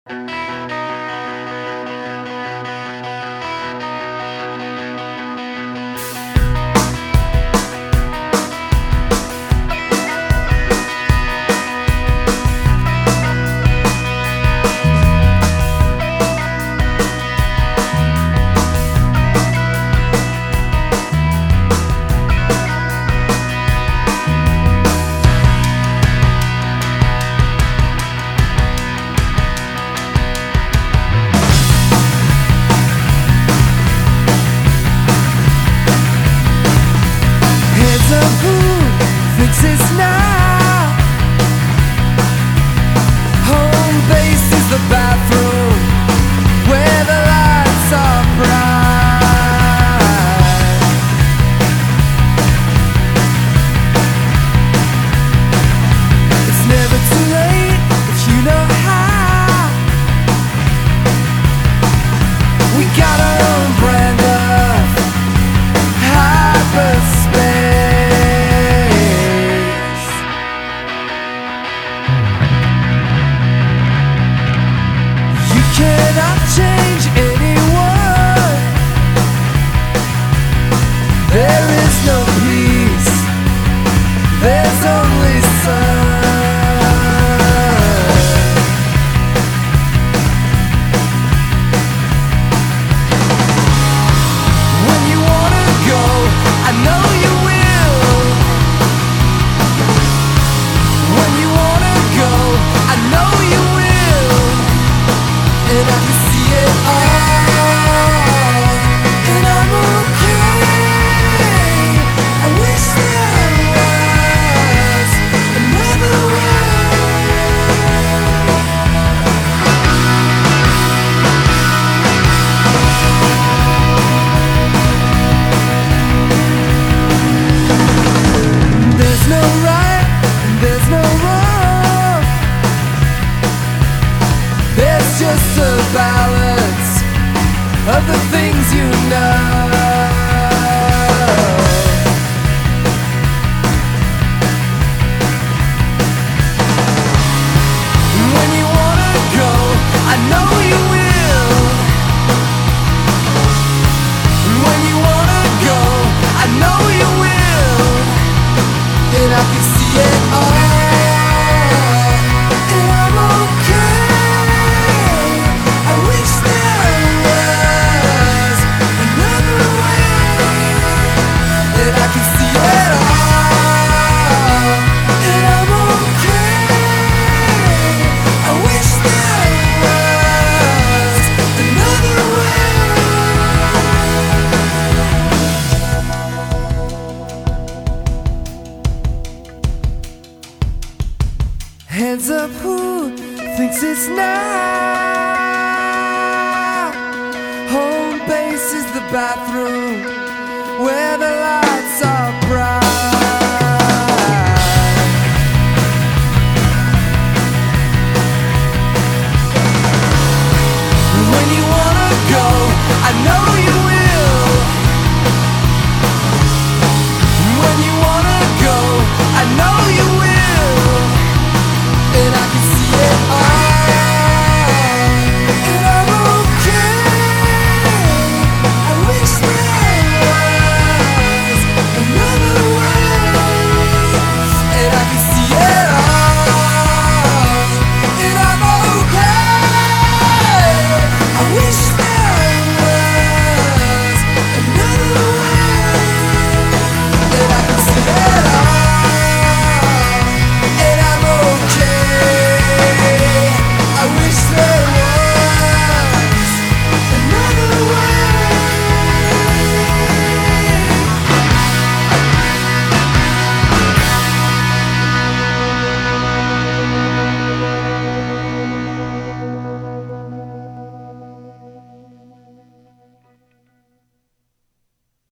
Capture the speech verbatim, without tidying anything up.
It's now. Home base is the bathroom where the lights are bright. It's never too late if you know how. We got our own brand of hyperspace. Cannot change anyone. There is no peace. There's only sun. When you wanna go, I know you will. When you wanna go, I know you will. And I can see it all, and I'm okay. I wish there was another way. There's no right, and there's no wrong. There's just a balance of the things you know. When you wanna go, I know you will. When you wanna go, I know you will. And I can see it all. Hands up, who thinks it's now? Home base is the bathroom where the lights are.